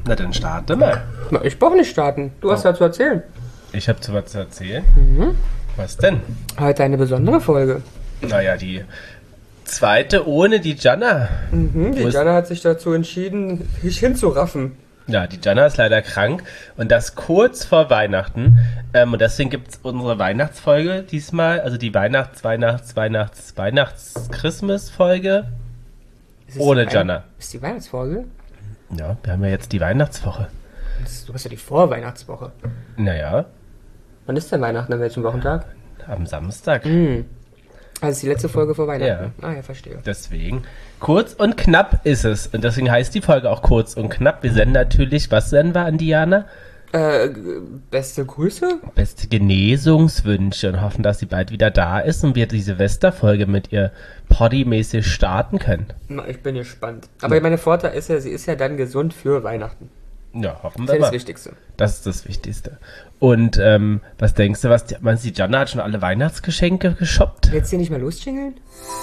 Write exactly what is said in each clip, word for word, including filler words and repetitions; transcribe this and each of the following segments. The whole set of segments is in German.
Na dann starte mal. Na, ich brauche nicht starten. Du hast Oh. ja zu erzählen. Ich habe zu was zu erzählen. Mhm. Was denn? Heute eine besondere Folge. Naja, die zweite ohne die Jana. Mhm, die Wo ist- Jana hat sich dazu entschieden, sich hinzuraffen. Ja, die Jana ist leider krank und das kurz vor Weihnachten. Ähm, und deswegen gibt es unsere Weihnachtsfolge diesmal, also die Weihnachts-, Weihnachts-, Weihnachts-, Weihnachts-Christmas-Folge Ist es ohne die Wei- Jana. Ist die Weihnachtsfolge? Ja, wir haben ja jetzt die Weihnachtswoche. Das- Du hast ja die Vorweihnachtswoche. Naja, Wann ist denn Weihnachten? An welchem Wochentag? am Samstag. Mhm. Also ist die letzte Folge vor Weihnachten. Ja. Ah ja, verstehe. Deswegen, kurz und knapp ist es. Und deswegen heißt die Folge auch kurz und knapp. Wir senden natürlich, was senden wir an Diana? Äh, beste Grüße? Beste Genesungswünsche und hoffen, dass sie bald wieder da ist und wir die Silvesterfolge mit ihr poddymäßig starten können. Na, ich bin gespannt. Aber meine Vorteil ist ja, sie ist ja dann gesund für Weihnachten. Ja, hoffen Das wir ist ja das mal. Wichtigste. Das ist das Wichtigste. Und ähm, was denkst du, was die, meinst du, die Jana hat schon alle Weihnachtsgeschenke geshoppt? Jetzt hier nicht mal losjingeln?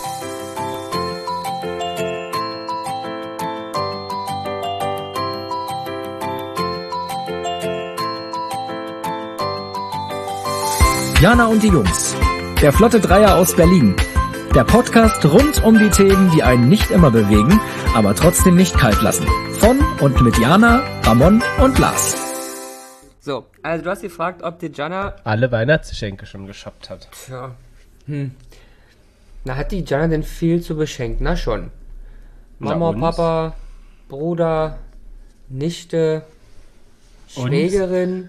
Jana und die Jungs. Der Flotte Dreier aus Berlin. Der Podcast rund um die Themen, die einen nicht immer bewegen, aber trotzdem nicht kalt lassen. Von und mit Jana, Ramon und Lars. So, also du hast gefragt, ob die Jana... Alle Weihnachtsgeschenke schon geshoppt hat. Tja, hm. Na, hat die Jana denn viel zu beschenken? Na schon. Na, Mama, uns? Papa, Bruder, Nichte, Uns? Schwägerin,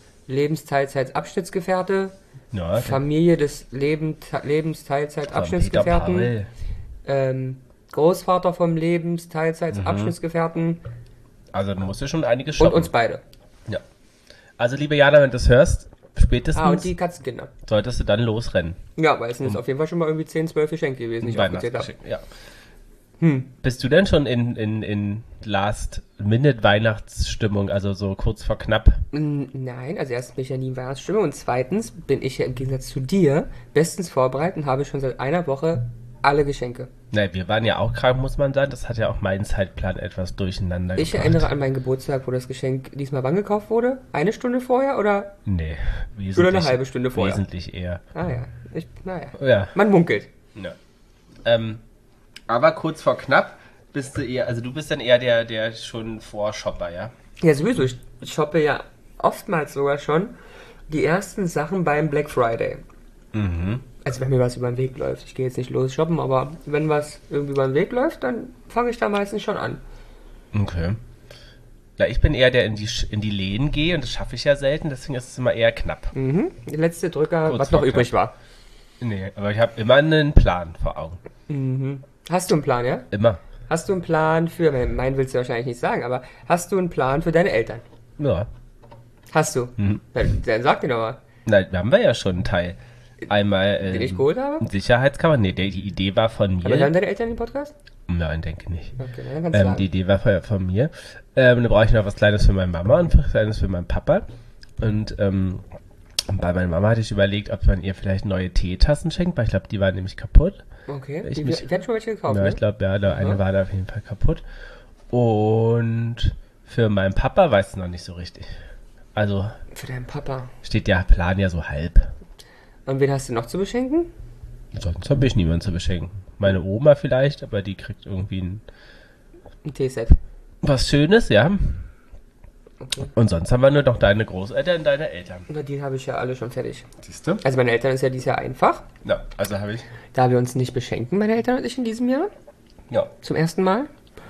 Lebensteilzeitabschnittsgefährte, Ja, Familie des Leben, Lebensteilzeitabschnittsgefährten, Paul. ähm, Großvater vom Lebensteilzeitabschnittsgefährten Also du musst ja schon einiges und shoppen. uns beide. Ja. Also liebe Jana, wenn du das hörst, spätestens Ah, und die Katzenkinder. solltest du dann losrennen. Ja, weil es sind jetzt auf jeden Fall schon mal irgendwie zehn, zwölf Geschenke gewesen, die ich aufgezählt habe. Weihnachtsgeschenk, ja. Hm. Bist du denn schon in, in, in Last-Minute-Weihnachtsstimmung, also so kurz vor knapp? Mm, Nein, also erstens bin ich ja nie in Weihnachtsstimmung und zweitens bin ich ja im Gegensatz zu dir bestens vorbereitet und habe schon seit einer Woche alle Geschenke. Ne, wir waren ja auch krank, muss man sagen. Das hat ja auch meinen Zeitplan etwas durcheinander Ich gebracht. erinnere an meinen Geburtstag, wo das Geschenk diesmal wann gekauft wurde? Eine Stunde vorher oder? Nee, wesentlich. Oder eine halbe Stunde vorher. Wesentlich eher. Ah ja, ich, naja. Ja. Man munkelt. ja. Ähm, aber kurz vor knapp bist du eher, also du bist dann eher der, der schon Vorshopper, ja? Ja, sowieso. Ich shoppe ja oftmals sogar schon die ersten Sachen beim Black Friday. Mhm. Also wenn mir was über den Weg läuft. Ich gehe jetzt nicht los shoppen, aber wenn was irgendwie über den Weg läuft, dann fange ich da meistens schon an. Okay. Na, ich bin eher der in die, Sch- in die Läden gehe und das schaffe ich ja selten, deswegen ist es immer eher knapp. Mhm. Der letzte Drücker, Kurz was noch vor übrig knapp. war. Nee, aber ich habe immer einen Plan vor Augen. Mhm. Hast du einen Plan, ja? Immer. Hast du einen Plan für, meinen willst du wahrscheinlich nicht sagen, aber hast du einen Plan für deine Eltern? Ja. Hast du? Mhm. Dann, dann sag dir doch mal, Nein, wir haben wir ja schon einen Teil. Einmal den ich ähm, geholt habe. Sicherheitskammer. Nee, die, die Idee war von Aber hören mir. deine Eltern den Podcast? Nein, denke nicht. Okay, dann kannst du Ähm, sagen. die Idee war von, von mir. Ähm, da brauche ich noch was Kleines für meine Mama und was Kleines für meinen Papa. Und ähm, bei meiner Mama hatte ich überlegt, ob man ihr vielleicht neue Teetassen schenkt, weil ich glaube, die waren nämlich kaputt. Okay, ich die, mich- wir, wir hatten schon welche gekauft, Ja, ne? ich glaube, ja, der eine Aha. war da auf jeden Fall kaputt. Und für meinen Papa weiß es noch nicht so richtig. Also Für deinen Papa. steht der Plan ja so halb. Und wen hast du noch zu beschenken? Sonst habe ich niemanden zu beschenken. Meine Oma vielleicht, aber die kriegt irgendwie ein, Ein Teeset. was Schönes, ja. Okay. Und sonst haben wir nur noch deine Großeltern und deine Eltern. Na, die habe ich ja alle schon fertig. Siehst du? Also meine Eltern ist ja dieses Jahr einfach. Ja, also habe ich. Da wir uns nicht beschenken, meine Eltern und ich in diesem Jahr. Ja, Zum ersten Mal.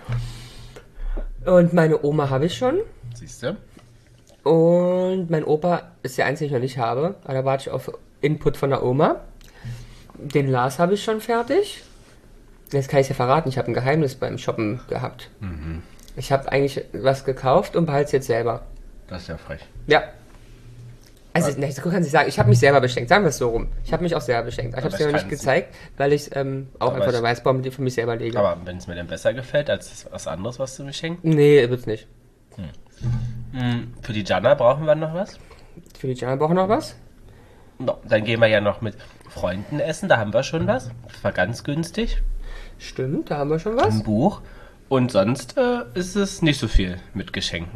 Und meine Oma habe ich schon. siehst du? Und mein Opa ist der einzige, den ich noch nicht habe. Aber da warte ich auf Input von der Oma. Den Lars habe ich schon fertig. Jetzt kann ich ja verraten, ich habe ein Geheimnis beim Shoppen gehabt. Mhm. Ich habe eigentlich was gekauft und behalte es jetzt selber. Das ist ja frech. Ja. Also, Was? ne, so kann ich sagen, ich habe mich selber beschenkt, sagen wir es so rum. Ich habe mich auch selber beschenkt. Ich Aber habe es ich dir noch nicht kann's gezeigt, weil ich ähm, auch Aber einfach ich- der Weißbaum für mich selber lege. Aber wenn es mir dann besser gefällt als was anderes, was du mir schenkst. Nee, wird's nicht. Mhm. Für die Jana brauchen wir noch was. Für die Jana brauchen noch was? No, dann gehen wir ja noch mit Freunden essen, da haben wir schon was. Das war ganz günstig. Stimmt, da haben wir schon was. Ein Buch. Und sonst äh, ist es nicht so viel mit Geschenken.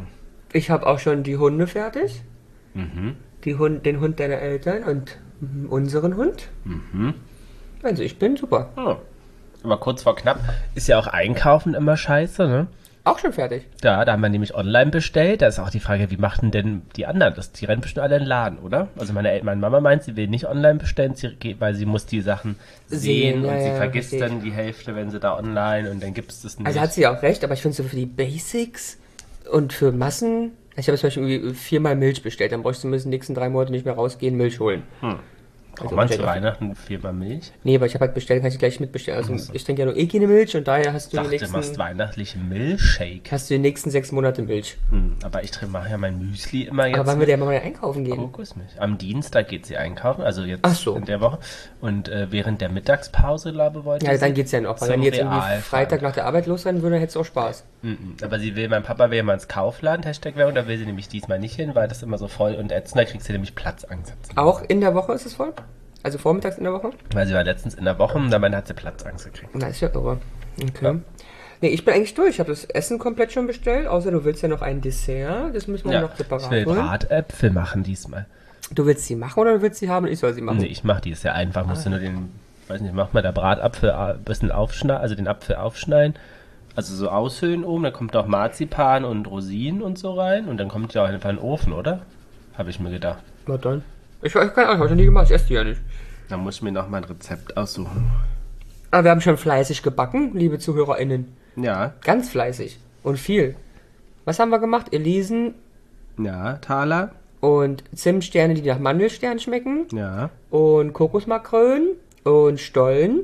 Ich habe auch schon die Hunde fertig. Mhm. Die Hund, den Hund deiner Eltern und mhm, unseren Hund. Mhm. Also ich bin super. Oh. Aber kurz vor knapp ist ja auch Einkaufen immer scheiße, ne? Auch schon fertig. Ja, da haben wir nämlich online bestellt. Da ist auch die Frage, wie machen denn die anderen das? Die rennen bestimmt alle in den Laden, oder? Also meine, El- meine Mama meint, sie will nicht online bestellen, sie, geht- weil sie muss die Sachen sehen, Sehen, ja, und sie ja, vergisst verstehe dann die Hälfte, wenn sie da online und dann gibt es das nicht. Also hat sie auch recht, aber ich finde so für die Basics und für Massen. Ich habe zum Beispiel irgendwie viermal Milch bestellt, dann bräuchte ich zumindest in den nächsten drei Monaten nicht mehr rausgehen, Milch holen. Hm. Braucht Also man bestellt zu auch- Weihnachten viermal Milch? Nee, aber ich habe halt bestellt, kann ich gleich mitbestellen. Also Ach so. ich trinke ja nur eh keine Milch und daher hast du, Ich die dachte, du machst nächsten, weihnachtlichen Milchshake. hast du die nächsten sechs Monate Milch. Hm. Aber ich mache ja mein Müsli immer jetzt. Aber wann wir der Mama einkaufen gehen? Kokosmilch. Am Dienstag geht sie einkaufen, also jetzt Ach so. in der Woche. Und äh, während der Mittagspause, glaube ich, wollte Ja, sie dann geht's ja noch. Weil zum wenn die jetzt irgendwie Real Freitag fahren. nach der Arbeit losrennen würde, hättest du auch Spaß. Mhm. Aber sie will, mein Papa will ja mal ins Kaufland, Hashtag Werbung, da will sie nämlich diesmal nicht hin, weil das immer so voll und ätzend, da kriegt sie nämlich Platzangst. Auch in der Woche ist es voll? Also vormittags in der Woche? Weil sie war letztens in der Woche und dann hat sie Platzangst gekriegt. Na, ist ja irre. Okay. Ja. Nee, ich bin eigentlich durch. Ich habe das Essen komplett schon bestellt, außer du willst ja noch ein Dessert. Das müssen wir Ja, noch separat ich will holen. Bratäpfel machen diesmal. Du willst sie machen oder du willst sie haben und ich soll sie machen? Nee, ich mache die, ist ja einfach, musst du nur den, weiß nicht, mach mal der Bratapfel ein bisschen aufschneiden, also den Apfel aufschneiden, also so aushöhlen oben, dann kommt auch Marzipan und Rosinen und so rein und dann kommt ja auch einfach in den Ofen, oder? Habe ich mir gedacht. Na dann. Ich, ich kann auch, ich habe noch nie gemacht, ich esse die ja nicht. Dann muss ich mir noch mal ein Rezept aussuchen. Aber wir haben schon fleißig gebacken, liebe ZuhörerInnen. Ja, Ganz fleißig. Und viel. Was haben wir gemacht? Elisen ja, Taler, und Zimtsterne, die nach Mandelstern schmecken. ja. Und Kokosmakrönen und Stollen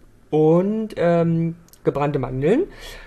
und ähm, gebrannte Mandeln.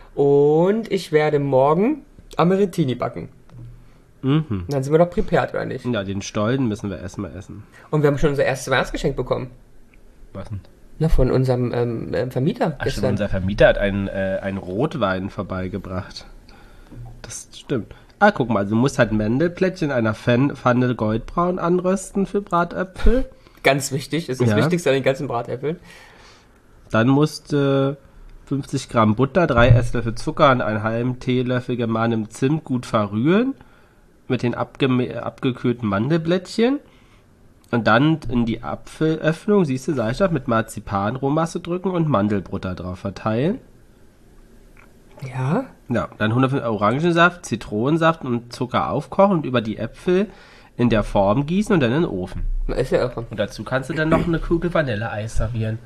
Und ich werde morgen Amarettini backen. Mhm. Und dann sind wir doch prepared, oder nicht? Ja, den Stollen müssen wir erstmal essen. Und wir haben schon unser erstes Weihnachtsgeschenk bekommen. Was denn? Na, von unserem ähm, ähm, Vermieter Ach stimmt, gestern. unser Vermieter hat einen, äh, einen Rotwein vorbeigebracht. Das stimmt. Ah, guck mal, du musst halt Mandelplättchen in einer Pfanne Pfanne goldbraun anrösten für Bratäpfel. Ganz wichtig, das ist das Ja. Wichtigste an den ganzen Bratäpfeln. Dann musst du fünfzig Gramm Butter, drei Esslöffel Zucker und einen halben Teelöffel gemahlenem Zimt gut verrühren. Mit den abgeme- abgekühlten Mandelblättchen. Und dann in die Apfelöffnung, siehst du, sag ich doch, mit Marzipanrohmasse drücken und Mandelbutter drauf verteilen. Ja, Ja, dann hundertfünfzig Orangensaft, Zitronensaft und Zucker aufkochen und über die Äpfel in der Form gießen und dann in den Ofen. ist ja irre. Und dazu kannst du dann noch eine Kugel Vanilleeis servieren.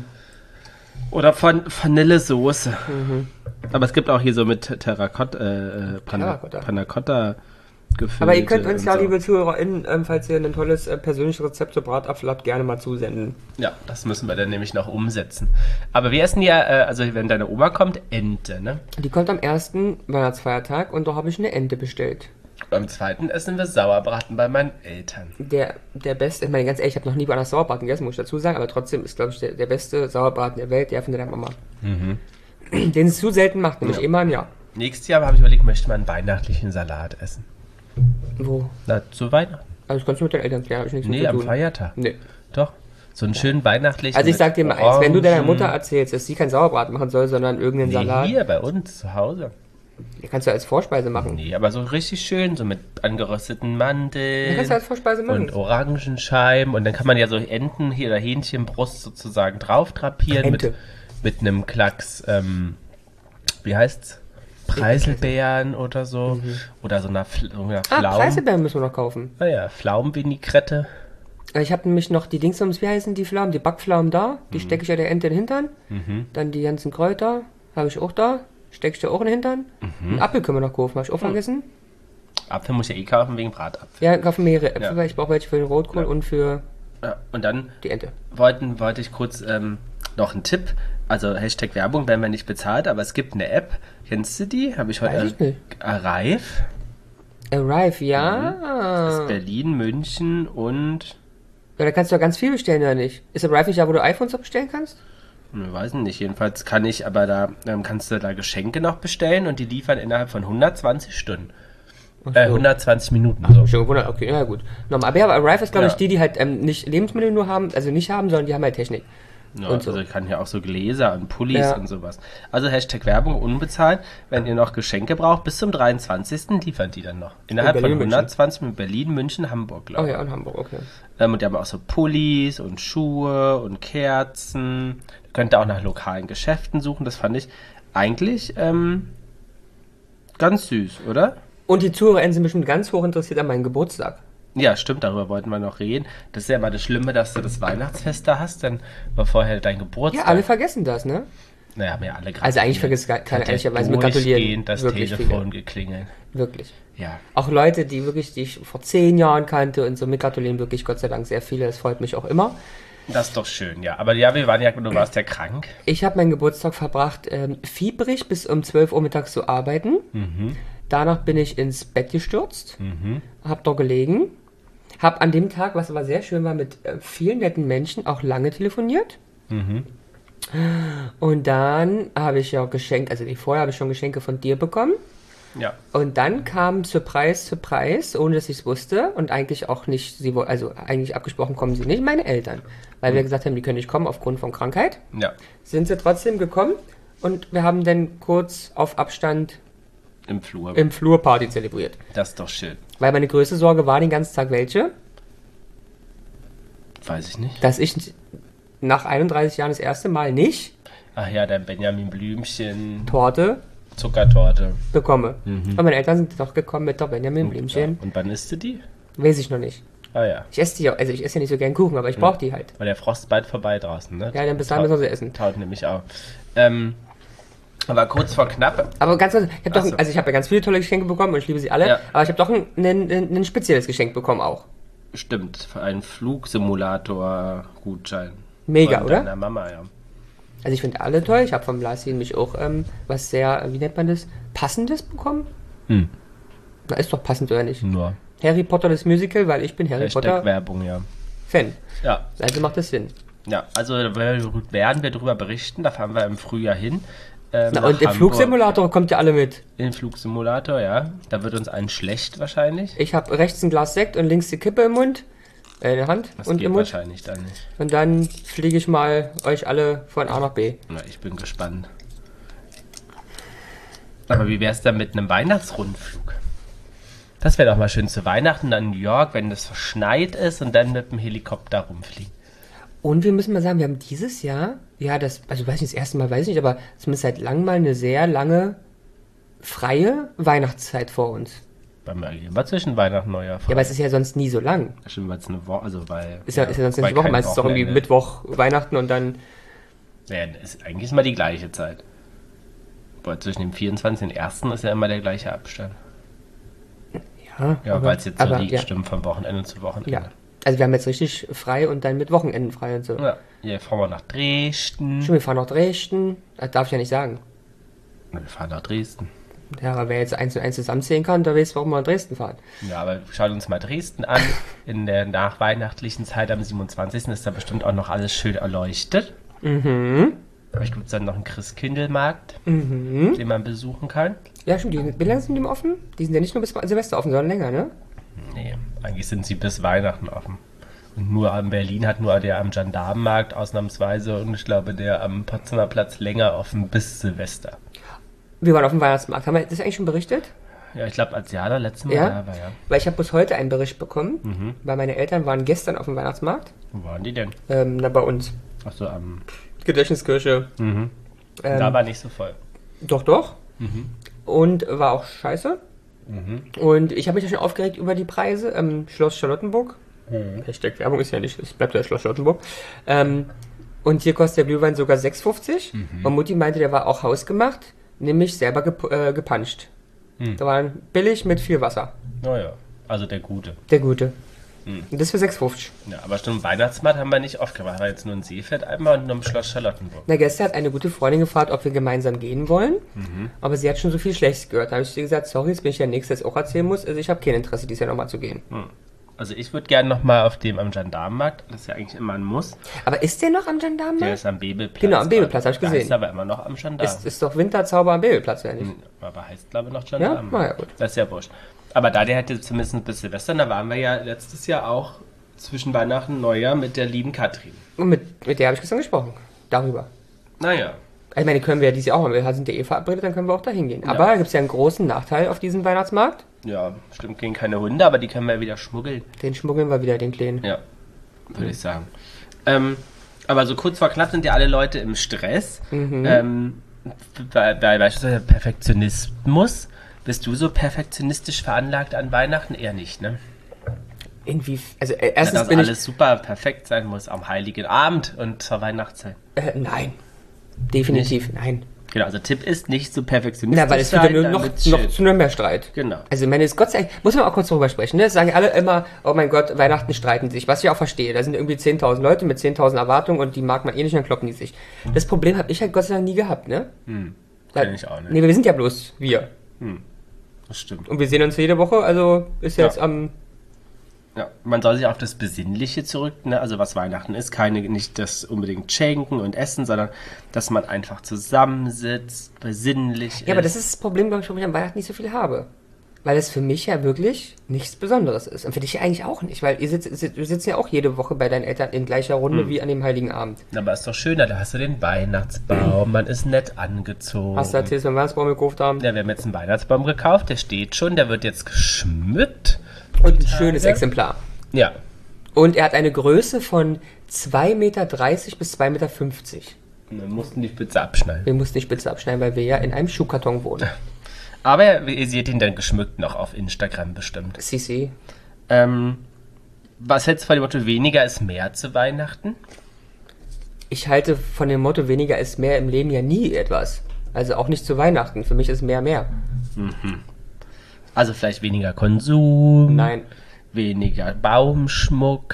Oder von Vanillesoße. Aber es gibt auch hier so mit Terracotta, äh, Panna, Terracotta. Panna Cotta gefüllt. Aber ihr könnt uns ja, so. liebe ZuhörerInnen, ähm, falls ihr ein tolles äh, persönliches Rezept zu Bratapfel habt, gerne mal zusenden. Ja, das müssen wir dann nämlich noch umsetzen. Aber wir essen ja, äh, also wenn deine Oma kommt, Ente, ne? Die kommt am ersten Weihnachtsfeiertag und da habe ich eine Ente bestellt. Beim zweiten essen wir Sauerbraten bei meinen Eltern. Der, der beste, ich meine ganz ehrlich, ich habe noch nie woanders Sauerbraten gegessen, muss ich dazu sagen, aber trotzdem ist, glaube ich, der, der beste Sauerbraten der Welt, der von der Mama. Den es zu selten macht, nämlich Ja. immer im Jahr. Nächstes Jahr habe ich überlegt, möchte man einen weihnachtlichen Salat essen. Wo? Na, zu Weihnachten. Also das kannst du mit deinen Eltern klären, habe ich nichts Nee, mit zu am tun. Feiertag. Nee. Doch. So einen schönen weihnachtlichen. Also ich sag dir mal eins, wenn du deiner Mutter Orangen- erzählst, dass sie keinen Sauerbraten machen soll, sondern irgendeinen Nee, Salat, hier bei uns zu Hause. den kannst du als Vorspeise machen. Nee, aber so richtig schön, so mit angerösteten Den Mandeln kannst du als Vorspeise machen. und Orangenscheiben und dann kann man ja so Enten hier oder Hähnchenbrust sozusagen drauf drapieren mit, Ente. mit einem Klacks, ähm, wie heißt's? Preiselbeeren oder so. Oder so einer, Fl so einer Ah, Pflaumen. Preiselbeeren müssen wir noch kaufen. Naja, Pflaumenvinaigrette. Ich habe nämlich noch die Dingsums, wie heißen die Pflaumen? Die Backpflaumen da. Die Mhm. stecke ich ja der Ente in den Hintern. Dann die ganzen Kräuter habe ich auch da. Stecke ich da auch in den Hintern. Mhm. Einen Apfel können wir noch kaufen, habe ich auch vergessen. Apfel muss ich ja eh kaufen wegen Bratapfel. Ja, ich kaufe mehrere Äpfel, Ja. weil ich brauche welche für den Rotkohl Ja. und für Ja, und dann die Ente. wollten, wollte ich kurz ähm, noch einen Tipp. Also Hashtag Werbung werden wir nicht bezahlt, aber es gibt eine App. Kennst du die? Habe ich heute. Weiß ich nicht. Arrive. Arrive, ja. Das ist Berlin, München und. Ja, da kannst du ja ganz viel bestellen, oder nicht? Ist Arrive nicht da, wo du iPhones auch bestellen kannst? Ich weiß nicht, jedenfalls kann ich, aber da ähm, kannst du da Geschenke noch bestellen und die liefern innerhalb von hundertzwanzig Stunden. Ach Äh, so. hundertzwanzig Minuten. So. Schon gewundert, okay, ja gut. Normal. Aber ja, aber Arrive ist, glaube Ja. ich, die, die halt ähm, nicht Lebensmittel nur haben, also nicht haben, sondern die haben halt Technik. Ja, und so. Also ich kann hier auch so Gläser und Pullis Ja. und sowas. Also Hashtag Werbung unbezahlt. Wenn ihr noch Geschenke braucht, bis zum dreiundzwanzigsten liefern die dann noch. Innerhalb In Berlin, von hundertzwanzig mit Berlin, München, Hamburg, Oh glaube ich. ja, in Hamburg, okay. Ähm, und die haben auch so Pullis und Schuhe und Kerzen. Ihr könnt da auch nach lokalen Geschäften suchen. Das fand ich eigentlich ähm, ganz süß, oder? Und die ZuhörerInnen sind bestimmt ganz hoch interessiert an meinem Geburtstag. Ja, stimmt, darüber wollten wir noch reden. Das ist ja immer das Schlimme, dass du das Weihnachtsfest da hast, dann war vorher dein Geburtstag. Ja, alle vergessen das, ne? Naja, haben ja alle gratuliert. Also eigentlich vergisst gar keiner, Hat ja ehrlicherweise mit Gratulieren durchgehend das wirklich Telefon viele. geklingelt. Wirklich. Ja. Auch Leute, die wirklich, die ich vor zehn Jahren kannte und so, mit gratulieren wirklich Gott sei Dank sehr viele. Das freut mich auch immer. Das ist doch schön, ja. Aber ja, wir waren ja, du warst ja krank. Ich habe meinen Geburtstag verbracht, ähm, fiebrig bis um zwölf Uhr mittags zu arbeiten. Mhm. Danach bin ich ins Bett gestürzt, hab dort gelegen, hab an dem Tag, was aber sehr schön war, mit äh, vielen netten Menschen auch lange telefoniert. Mhm. Und dann habe ich ja Geschenke, also nee, vorher habe ich schon Geschenke von dir bekommen. Ja. Und dann kam Surprise, Surprise, ohne dass ich es wusste und eigentlich auch nicht, sie wo- also eigentlich abgesprochen kommen sie nicht, meine Eltern. Weil wir gesagt haben, die können nicht kommen aufgrund von Krankheit. Ja. Sind sie trotzdem gekommen und wir haben dann kurz auf Abstand Im Flur. im Flur Party zelebriert. Das ist doch schön. Weil meine größte Sorge war den ganzen Tag welche, Weiß ich nicht. dass ich nach einunddreißig Jahren das erste Mal nicht Ach ja, dein Benjamin Blümchen, Torte Zuckertorte. bekomme. Und meine Eltern sind doch gekommen mit der Benjamin Ja. Blümchen. Und wann isst du die? Weiß ich noch nicht. Ah ja. Ich esse die auch, also ich esse ja nicht so gern Kuchen, aber ich brauche die halt. Weil der Frost ist bald vorbei draußen, ne? Ja, dann bis dahin müssen wir sie essen. Taut nämlich auch. Ähm, aber kurz vor knapp. Aber ganz kurz, ich habe doch, Ach so. ein, also ich habe ja ganz viele tolle Geschenke bekommen und ich liebe sie alle, Ja. aber ich habe doch ein, ein, ein, ein spezielles Geschenk bekommen auch. Stimmt, für einen Flugsimulator-Gutschein. Mega, Von oder? deiner Mama, ja. Also ich finde alle toll. Ich habe vom Lars nämlich auch ähm, was sehr, wie nennt man das, Passendes bekommen. Hm. Na, ist doch passend, oder nicht? Nur. Harry Potter das Musical, weil ich bin Harry Hashtag Potter Werbung, ja. Fan. Ja, Also macht das Sinn. ja, also da werden wir darüber berichten, da fahren wir im Frühjahr hin. Ähm, Na, nach und im Hamburg. Flugsimulator kommt ja alle mit. In Flugsimulator, ja. Da wird uns ein schlecht wahrscheinlich. Ich habe rechts ein Glas Sekt und links die Kippe im Mund, äh, in der Hand Das und geht im Mund. wahrscheinlich dann nicht. Und dann fliege ich mal euch alle von A nach B. Na, ich bin gespannt. Aber wie wär's dann mit einem Weihnachtsrundflug? Das wäre doch mal schön zu Weihnachten an New York, wenn es verschneit ist und dann mit dem Helikopter rumfliegen. Und wir müssen mal sagen, wir haben dieses Jahr, ja, das, also weiß nicht, das erste Mal weiß ich nicht, aber zumindest seit langem mal eine sehr lange freie Weihnachtszeit vor uns. Bei mir immer zwischen Weihnachten und Neujahr. Ja, aber es ist ja sonst nie so lang. Stimmt, weil es eine Woche, also weil... Ist ja, ist ja sonst weil nicht die Woche, kein meistens doch irgendwie Wochenende. Mittwoch, Weihnachten und dann, Ja, ist eigentlich immer die gleiche Zeit. Aber zwischen dem vierundzwanzigsten und dem ersten ist ja immer der gleiche Abstand. ja. Ja, aber- weil es jetzt so aber, liegt, ja, stimmt, von Wochenende zu Wochenende. ja. Also wir haben jetzt richtig frei und dann mit Wochenenden frei und so. Ja, hier fahren wir nach Dresden. Schon, wir fahren nach Dresden, das darf ich ja nicht sagen. Wir fahren nach Dresden. Ja, aber wer jetzt eins und eins zusammenzählen kann, der weiß, warum wir nach Dresden fahren. Ja, aber schauen uns mal Dresden an. In der nachweihnachtlichen Zeit am siebenundzwanzigsten ist da bestimmt auch noch alles schön erleuchtet. Mhm. Vielleicht gibt es dann noch einen Christkindlmarkt, Mhm. den man besuchen kann. Ja, stimmt, die, wie lange sind die offen? Die sind ja nicht nur bis Silvester offen, sondern länger, ne? Nee, eigentlich sind sie bis Weihnachten offen. Und nur in Berlin hat nur der am Gendarmenmarkt ausnahmsweise und ich glaube der am Potsdamer Platz länger offen bis Silvester. Wir waren auf dem Weihnachtsmarkt. Haben wir das eigentlich schon berichtet? Ja, ich glaube, als Jana letztes Mal Ja? da war, ja. Weil ich habe bis heute einen Bericht bekommen, Mhm. weil meine Eltern waren gestern auf dem Weihnachtsmarkt. Wo waren die denn? Ähm, na, bei uns. Achso, am... Gedächtniskirche. Mhm. Ähm, da war nicht so voll. Doch, doch. Mhm. Und war auch scheiße. Mhm. Und ich habe mich ja schon aufgeregt über die Preise. Ähm, Schloss Charlottenburg. Mhm. Hashtag Werbung ist ja nicht, es bleibt ja Schloss Charlottenburg. Ähm, und hier kostet der Glühwein sogar sechs fünfzig. Mhm. Und Mutti meinte, der war auch hausgemacht, nämlich selber gep äh, gepanscht. Mhm. Da war billig mit viel Wasser. Naja, also der Gute. Der gute. Mhm. Und das für sechs fünfzig. Ja, aber stimmt, Weihnachtsmarkt haben wir nicht oft gemacht. War jetzt nur ein Seefeld einmal und nur im Schloss Charlottenburg. Na, gestern hat eine gute Freundin gefragt, ob wir gemeinsam gehen wollen. Mhm. Aber sie hat schon so viel Schlechtes gehört. Da habe ich ihr gesagt, sorry, jetzt bin ich der Nächste, der es auch erzählen muss. Also ich habe kein Interesse, dieses Jahr nochmal zu gehen. Also ich würde gerne nochmal auf dem am Gendarmenmarkt, das ist ja eigentlich immer ein Muss. Aber ist der noch am Der Gendarmenmarkt? ist am Bebelplatz. Genau, am Bebelplatz, hab ich Der gesehen. ist aber immer noch am Gendarm. Ist, ist doch Winterzauber am Bebelplatz, oder nicht? Hm, aber heißt glaube ich noch Gendarm. Ja? Na ja, gut. Das ist ja wurscht. Aber da der hätte zumindest bis Silvester, da waren wir ja letztes Jahr auch zwischen Weihnachten und Neujahr mit der lieben Katrin. Und mit, mit der habe ich gestern gesprochen. Darüber. Naja. Ich meine, können wir ja dieses Jahr auch machen. Wir sind ja eh verabredet, dann können wir auch da hingehen. Aber da gibt es ja einen großen Nachteil auf diesem Weihnachtsmarkt. Ja, stimmt, gehen keine Hunde, aber die können wir ja wieder schmuggeln. Den schmuggeln wir wieder, den Kleinen. Ja, würde mhm. ich sagen. Ähm, aber so kurz vor knapp sind ja alle Leute im Stress. Mhm. Ähm, bei, bei beispielsweise Perfektionismus. Bist du so perfektionistisch veranlagt an Weihnachten? Eher nicht, ne? Irgendwie, also äh, erstens ja, dass bin alles ich, super perfekt sein muss am Heiligen Abend und zur Weihnachtszeit. Äh, nein, definitiv nicht. Nein. Genau, also Tipp ist nicht so perfektionistisch. Na, weil es wird ja nur noch, noch zu einem mehr Streit. Genau. Also, ich meine, es Gott sei Dank, muss man auch kurz darüber sprechen, ne? Das sagen alle immer, oh mein Gott, Weihnachten streiten sich, was ich auch verstehe. Da sind irgendwie zehntausend Leute mit zehntausend Erwartungen und die mag man eh nicht, dann kloppen die sich. Das Problem habe ich halt Gott sei Dank nie gehabt, ne? Hm, kenn ich auch nicht. Nee, wir sind ja bloß wir. Hm, das stimmt. Und wir sehen uns jede Woche, also ist ja. jetzt am... Ja, man soll sich auf das Besinnliche zurück, ne? Also was Weihnachten ist, keine, nicht das unbedingt schenken und essen, sondern dass man einfach zusammensitzt, besinnlich ist. Ja, aber das ist das Problem, glaube ich, warum ich an Weihnachten nicht so viel habe. Weil es für mich ja wirklich nichts Besonderes ist. Und für dich eigentlich auch nicht, weil ihr sitzt, sitzt, wir sitzen ja auch jede Woche bei deinen Eltern in gleicher Runde hm. wie an dem Heiligen Abend. Aber ist doch schöner, da hast du den Weihnachtsbaum, hm. man ist nett angezogen. Hast du erzählt, dass wir einen Weihnachtsbaum gekauft haben? Ja, wir haben jetzt einen Weihnachtsbaum gekauft, der steht schon, der wird jetzt geschmückt. Und ein schönes Exemplar. Ja. Und er hat eine Größe von zwei Meter dreißig bis zwei Meter fünfzig. Wir mussten die Spitze abschneiden. Wir mussten die Spitze abschneiden, weil wir ja in einem Schuhkarton wohnen. Aber ihr seht ihn dann geschmückt noch auf Instagram bestimmt. Sisi. Ähm, was hältst du von dem Motto, weniger ist mehr zu Weihnachten? Ich halte von dem Motto, weniger ist mehr im Leben ja nie etwas. Also auch nicht zu Weihnachten. Für mich ist mehr mehr. Mhm. Also vielleicht weniger Konsum. Nein. Weniger Baumschmuck.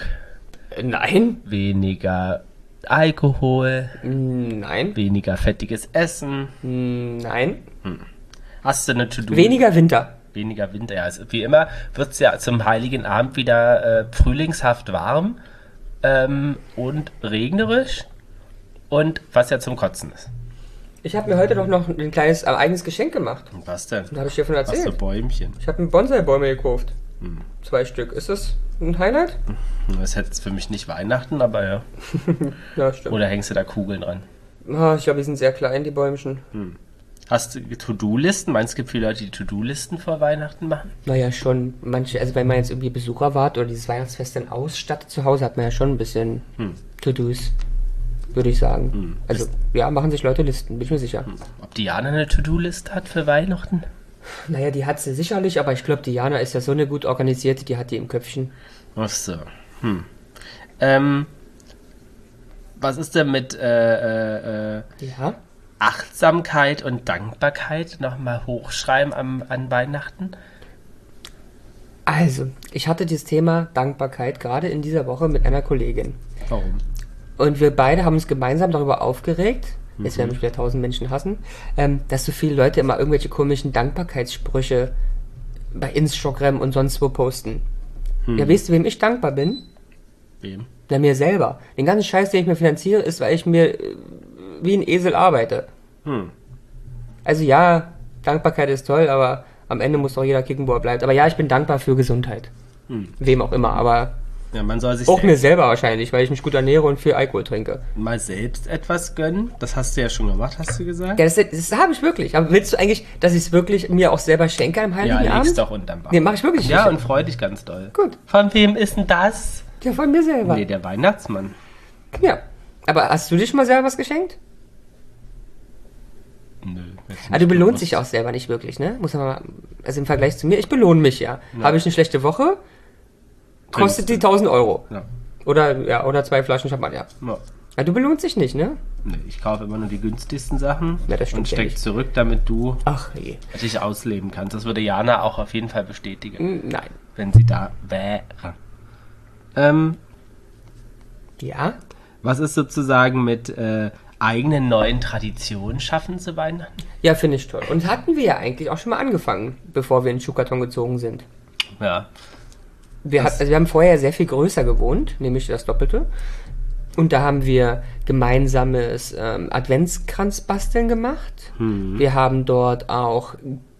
Nein. Weniger Alkohol. Nein. Weniger fettiges Essen. Nein. Hm. Hast du eine To-Do? Weniger Winter. Weniger Winter, ja. Also wie immer wird es ja zum Heiligen Abend wieder äh, frühlingshaft warm ähm, und regnerisch und was ja zum Kotzen ist. Ich habe mir heute doch noch ein kleines äh, eigenes Geschenk gemacht. Und was denn? Da habe ich dir von erzählt. Was für Bäumchen? Ich habe ein Bonsai-Bäume gekauft. Hm. Zwei Stück. Ist das ein Highlight? Das ist jetzt für mich nicht Weihnachten, aber ja. Ja, stimmt. Oder hängst du da Kugeln dran? Oh, ich glaube, die sind sehr klein, die Bäumchen. Hm. Hast du To-Do-Listen? Meinst du, es gibt viele Leute, die To-Do-Listen vor Weihnachten machen? Naja, schon. Manche, also wenn man jetzt irgendwie Besucher wart oder dieses Weihnachtsfest dann ausstattet zu Hause, hat man ja schon ein bisschen hm. To-Dos, würde ich sagen. Hm. Also, ja, machen sich Leute Listen, bin ich mir sicher. Hm. Ob Diana eine To-Do-List hat für Weihnachten? Naja, die hat sie sicherlich, aber ich glaube, Diana ist ja so eine gut organisierte, die hat die im Köpfchen. Ach so. Hm. Ähm, was ist denn mit äh, äh, ja? Achtsamkeit und Dankbarkeit nochmal hochschreiben am, an Weihnachten? Also, ich hatte dieses Thema Dankbarkeit gerade in dieser Woche mit einer Kollegin. Warum? Und wir beide haben uns gemeinsam darüber aufgeregt, jetzt werden mich wieder tausend Menschen hassen, ähm, dass so viele Leute immer irgendwelche komischen Dankbarkeitssprüche bei Instagram und sonst wo posten. Hm. Ja, weißt du, wem ich dankbar bin? Wem? Na, mir selber. Den ganzen Scheiß, den ich mir finanziere, ist, weil ich mir äh, wie ein Esel arbeite. Hm. Also ja, Dankbarkeit ist toll, aber am Ende muss doch jeder kicken, wo er bleibt. Aber ja, ich bin dankbar für Gesundheit. Hm. Wem auch immer, aber ja, man soll sich auch mir selber wahrscheinlich, weil ich mich gut ernähre und viel Alkohol trinke. Mal selbst etwas gönnen? Das hast du ja schon gemacht, hast du gesagt? Ja, das, das habe ich wirklich. Aber willst du eigentlich, dass ich es wirklich mir auch selber schenke am Heiligen ja, Abend? Ja, leg's doch unterm Baum. Nee, mach ich wirklich Ja, nicht. und freu dich ganz doll. Gut. Von wem ist denn das? Ja, von mir selber. Nee, der Weihnachtsmann. Ja. Aber hast du dir schon mal selber was geschenkt? Nö. Aber du belohnst dich auch selber nicht wirklich, ne? Muss man mal, also im Vergleich zu mir, ich belohne mich ja. ja. Habe ich eine schlechte Woche, kostet die tausend Euro. Ja. Oder, ja, oder zwei Flaschen Champagner. Ja. Ja, du belohnst dich nicht, ne? Nee, ich kaufe immer nur die günstigsten Sachen ja, das und ja steck zurück, damit du Ach, je. dich ausleben kannst. Das würde Jana auch auf jeden Fall bestätigen. Nein. Wenn sie da wäre. Ähm, ja? Was ist sozusagen mit äh, eigenen neuen Traditionen schaffen zu Weihnachten? Ja, finde ich toll. Und hatten wir ja eigentlich auch schon mal angefangen, bevor wir in den Schuhkarton gezogen sind. Ja. Wir, hat, also wir haben vorher sehr viel größer gewohnt, nämlich das Doppelte. Und da haben wir gemeinsames ähm, Adventskranzbasteln gemacht. Hm. Wir haben dort auch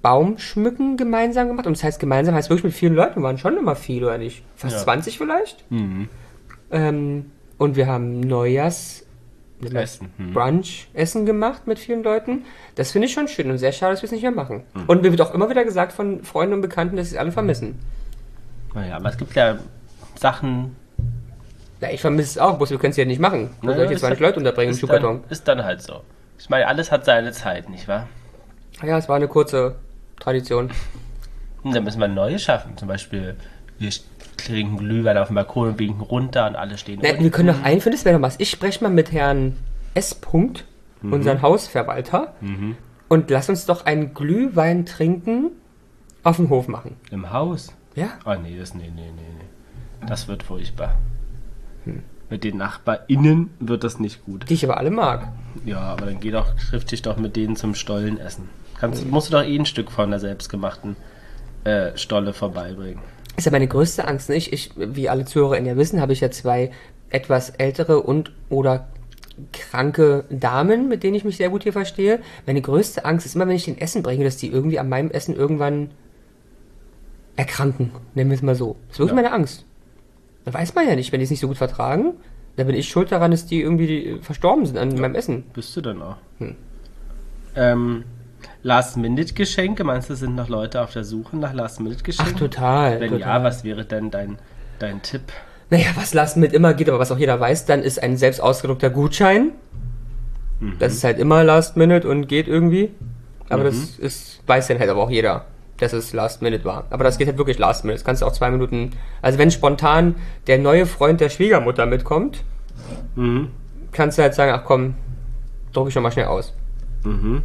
Baumschmücken gemeinsam gemacht. Und das heißt gemeinsam, heißt wirklich mit vielen Leuten. Wir waren schon immer viel, oder nicht? Fast Ja. zwanzig vielleicht. Mhm. Ähm, und wir haben Neujahrs Essen. Mhm. Brunch-Essen gemacht mit vielen Leuten. Das finde ich schon schön und sehr schade, dass wir es nicht mehr machen. Mhm. Und mir wird auch immer wieder gesagt von Freunden und Bekannten, dass sie es alle vermissen. Naja, aber es gibt ja Sachen... Ja, ich vermisse es auch, bloß wir können es ja nicht machen. Wo Naja, soll ich jetzt ist zwanzig dann- Leute unterbringen im ist Schuhkarton? dann, ist dann halt so. Ich meine, alles hat seine Zeit, nicht wahr? Ja, es war eine kurze Tradition. Und dann müssen wir neue schaffen. Zum Beispiel, wir trinken Glühwein auf dem Balkon und winken runter und alle stehen Na, unten. wir können doch einführen, das wäre doch was. Ich spreche mal mit Herrn S. Punkt, Mhm. unseren Hausverwalter, und lass uns doch einen Glühwein trinken auf dem Hof machen. Im Haus? Ja? Ah, nee, das, nee, nee, nee, nee. Das wird furchtbar. Mit den NachbarInnen wird das nicht gut. Die ich aber alle mag. Ja, aber dann geh doch, triff dich doch mit denen zum Stollen essen. Kannst, musst du doch eh ein Stück von der selbstgemachten äh, Stolle vorbeibringen. Ist ja meine größte Angst, nicht? Ich, wie alle ZuhörerInnen ja wissen, habe ich ja zwei etwas ältere und oder kranke Damen, mit denen ich mich sehr gut hier verstehe. Meine größte Angst ist immer, wenn ich den Essen bringe, dass die irgendwie an meinem Essen irgendwann erkranken. Nennen wir es mal so. Das ist wirklich Ja. meine Angst. Da weiß man ja nicht, wenn die es nicht so gut vertragen, dann bin ich schuld daran, dass die irgendwie verstorben sind an meinem Essen. Bist du dann auch. Hm. Ähm, Last-Minute-Geschenke, meinst du, sind noch Leute auf der Suche nach Last-Minute-Geschenken? Ach, total. Wenn total. ja, was wäre denn dein, dein Tipp? Naja, was Last mit immer geht, aber was auch jeder weiß, dann ist ein selbst ausgedruckter Gutschein. Das ist halt immer Last Minute und geht irgendwie. Aber Mhm. das ist, weiß dann halt aber auch jeder, dass es Last Minute war. Aber das geht halt wirklich Last Minute. Das kannst du auch zwei Minuten. Also wenn spontan der neue Freund der Schwiegermutter mitkommt, Mhm. kannst du halt sagen, ach komm, druck ich schon mal schnell aus. Mhm.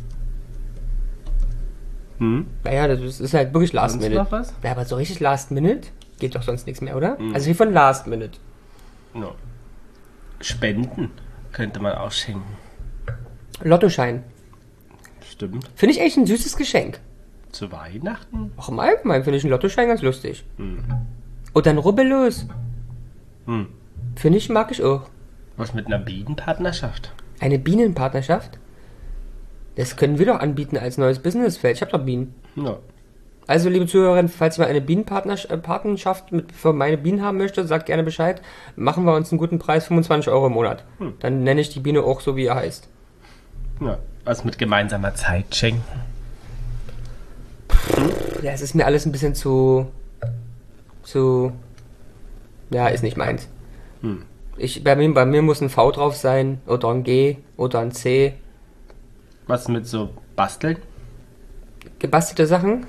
Mhm. Naja, das ist halt wirklich Last Sonst Minute. noch was? Ja, aber so richtig Last Minute geht doch sonst nichts mehr, oder? Also wie von Last Minute. No. Spenden könnte man auch schenken. Lottoschein. Stimmt. Finde ich echt ein süßes Geschenk. Zu Weihnachten? Auch im Allgemeinen finde ich einen Lottoschein ganz lustig. Und dann rubbellos. Hm. Finde ich, mag ich auch. Was mit einer Bienenpartnerschaft? Eine Bienenpartnerschaft? Das können wir doch anbieten als neues Businessfeld. Ich habe doch Bienen. Ja. Also, liebe Zuhörerinnen, falls ihr mal eine Bienenpartnerschaft mit für meine Bienen haben möchte, sagt gerne Bescheid. Machen wir uns einen guten Preis, fünfundzwanzig Euro im Monat. Hm. Dann nenne ich die Biene auch so, wie er heißt. Ja. Was mit gemeinsamer Zeit schenken? Ja, es ist mir alles ein bisschen zu... zu... Ja, ist nicht meins. Hm. Ich, bei, mir, bei mir muss ein V drauf sein, oder ein G, oder ein C. Was mit so Basteln? Gebastelte Sachen?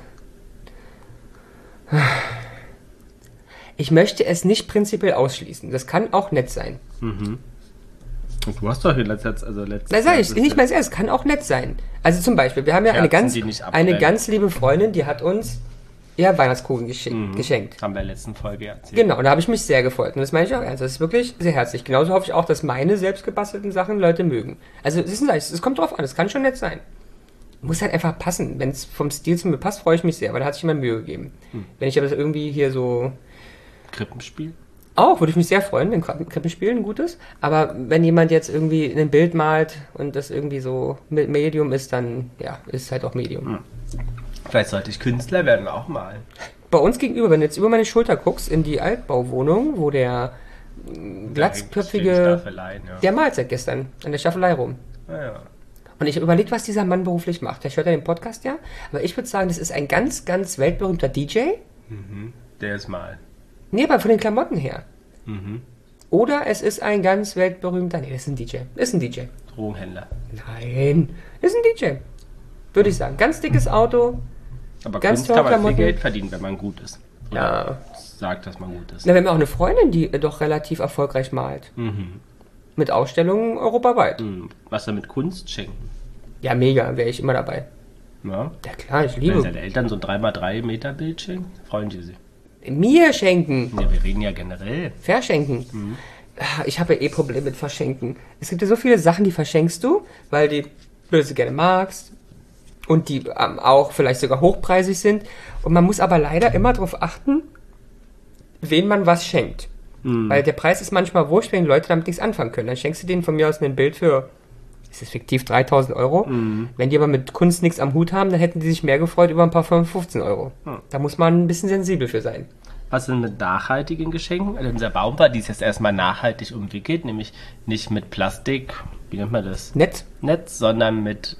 Ich möchte es nicht prinzipiell ausschließen. Das kann auch nett sein. Und du hast doch in letzter Zeit, also letztes Na, sag Jahr- ich, nicht mal es kann auch nett sein. Also zum Beispiel, wir haben ja eine Kerzen, ganz, die nicht abbrennen. eine ganz liebe Freundin, die hat uns ja Weihnachtskuchen geschick, Mhm. geschenkt. Haben wir in der letzten Folge erzählt. Genau, und da habe ich mich sehr gefreut. Und das meine ich auch ernst. Das ist wirklich sehr herzlich. Genauso hoffe ich auch, dass meine selbst gebastelten Sachen Leute mögen. Also, es, ist, es kommt drauf an, es kann schon nett sein. Muss halt einfach passen. Wenn es vom Stil zu mir passt, freue ich mich sehr, weil da hat sich jemand Mühe gegeben. Hm. Wenn ich aber das irgendwie hier so... Krippenspiel? Auch, würde ich mich sehr freuen, wenn Krippen- Krippenspiel ein gutes. Aber wenn jemand jetzt irgendwie ein Bild malt und das irgendwie so mit Medium ist, dann, ja, ist halt auch Medium. Hm. Vielleicht sollte ich Künstler werden, auch malen. Bei uns gegenüber, wenn du jetzt über meine Schulter guckst, in die Altbauwohnung, wo der mm, glatzköpfige, Staffeleien, ja. der malt seit gestern an der Staffelei rum. Naja. Und ich habe überlegt, was dieser Mann beruflich macht. Vielleicht hört er den Podcast ja. Aber ich würde sagen, das ist ein ganz, ganz weltberühmter D J. Der ist malen. Nee, aber von den Klamotten her. Mhm. Oder es ist ein ganz weltberühmter, nee, das ist ein D J. Das ist ein D J. Drogenhändler. Nein, das ist ein D J. Würde ich sagen. Ganz dickes Auto. Aber Ganz Kunst tolle kann man viel Klamotten. Geld verdienen, wenn man gut ist. Oder Ja. sagt, dass man gut ist. Na, wir haben auch eine Freundin, die äh, doch relativ erfolgreich malt. Mhm. Mit Ausstellungen europaweit. Hm. Was er mit Kunst schenken. Ja, mega, wäre ich immer dabei. Ja. Ja klar, ich Wenn liebe. seine Eltern so ein drei mal drei Meter Bild schenken, freuen die sich. Mir schenken. Ja, wir reden ja generell. Verschenken. Ah, Ich habe ja eh Probleme mit Verschenken. Es gibt ja so viele Sachen, die verschenkst du, weil die du sie gerne magst und die ähm, auch vielleicht sogar hochpreisig sind. Und man muss aber leider immer darauf achten, wen man was schenkt. Weil der Preis ist manchmal wurscht, wenn die Leute damit nichts anfangen können. Dann schenkst du denen von mir aus ein Bild für Das ist fiktiv dreitausend Euro. Mhm. Wenn die aber mit Kunst nichts am Hut haben, dann hätten die sich mehr gefreut über ein paar fünfzehn Euro. Hm. Da muss man ein bisschen sensibel für sein. Was sind mit nachhaltigen Geschenken? Also unser Baum die ist jetzt erstmal nachhaltig umwickelt, nämlich nicht mit Plastik, wie nennt man das? Nett. Netz, sondern mit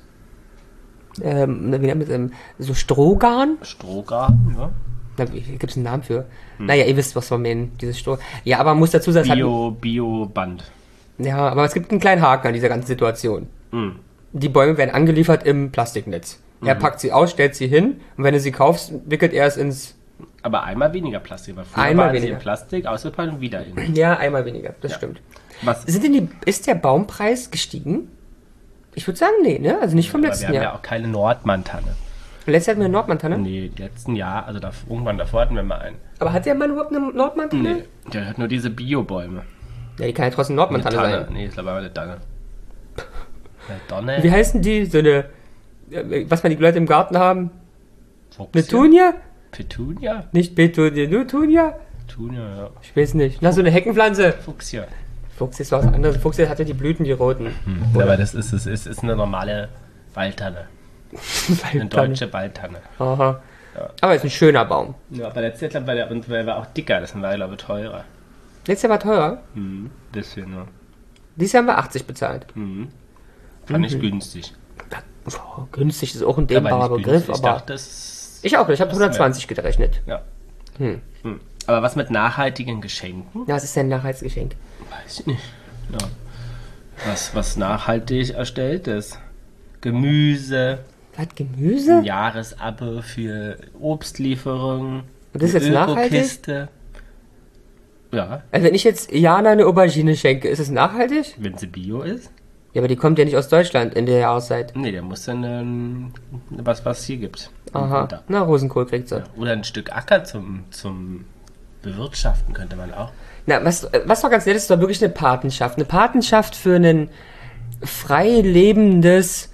Ähm, wie nennt man das? Ähm, so Strohgarn? Strohgarn, ja. Na, wie gibt es einen Namen für? Naja, ihr wisst, was wir meinen, dieses Stroh. Ja, aber man muss dazu sagen, es hat, Bio, Bio-Band. ja, aber es gibt einen kleinen Haken an dieser ganzen Situation. Mhm. Die Bäume werden angeliefert im Plastiknetz. Er Mhm. packt sie aus, stellt sie hin und wenn du sie kaufst, wickelt er es ins... Aber einmal weniger Plastik, weil früher Einmal waren sie weniger. in Plastik, ausgepackt und wieder in. Ja, einmal weniger, das Ja. stimmt. Was? Sind denn die, ist der Baumpreis gestiegen? Ich würde sagen, nee, ne? Also nicht vom Aber wir letzten haben ja Jahr. auch keine Nordmann-Tanne. Letztes Jahr hatten wir eine Nordmann-Tanne. Nee, letzten Jahr, also da, irgendwann davor hatten wir mal einen. Aber hat der Mann überhaupt eine Nordmann-Tanne? Nee, der hat nur diese Biobäume. Ja, die kann ja trotzdem Eine Nordmann-Tanne Tanne. sein. Nee, ist aber eine Tanne. Eine Donne. Wie heißen die? So eine, äh, was man die Leute im Garten haben? Fuchs. Petunia? Petunia? Nicht Petunia, nur Tunia? Petunia, ja. Ich weiß nicht. Na, so eine Heckenpflanze. Fuchsia. Fuchs ist was anderes. Fuchs hatte die Blüten, die roten. Hm. Aber das ist, ist, ist, ist eine normale Waldtanne. Eine deutsche Waldtanne. Aha. Ja. Aber ist ein schöner Baum. Ja, aber letztes Jahr war der, und der war auch dicker, das war, glaube ich, teurer. Letztes Jahr war teurer. Hm, bisschen, ja. Dieses Jahr haben wir achtzig bezahlt. Hm. Fand ich günstig. Oh, günstig ist auch ein Aber dehnbarer nicht Begriff, günstig. Ich aber dachte, das ich auch nicht. Ich habe das hundertzwanzig gerechnet. Ja. Hm. Hm. Aber was mit nachhaltigen Geschenken? Ja, was ist denn ein Nachhaltsgeschenk? Weiß ich nicht. Ja. Was, was nachhaltig erstellt ist. Gemüse, Was, Gemüse? ein Jahresabo für Obstlieferungen. Und das ist eine jetzt nachhaltig? Ökokiste. Ja, Also wenn ich jetzt Jana eine Aubergine schenke, ist es nachhaltig? wenn sie bio ist. Ja, aber die kommt ja nicht aus Deutschland in der Jahreszeit. Nee, der muss dann ähm, was, was hier gibt. im Aha. Winter. Na, Rosenkohl kriegt sie. Ja. Oder ein Stück Acker zum, zum Bewirtschaften könnte man auch. Na, was, was doch ganz nett ist, ist doch wirklich eine Patenschaft. Eine Patenschaft für ein frei lebendes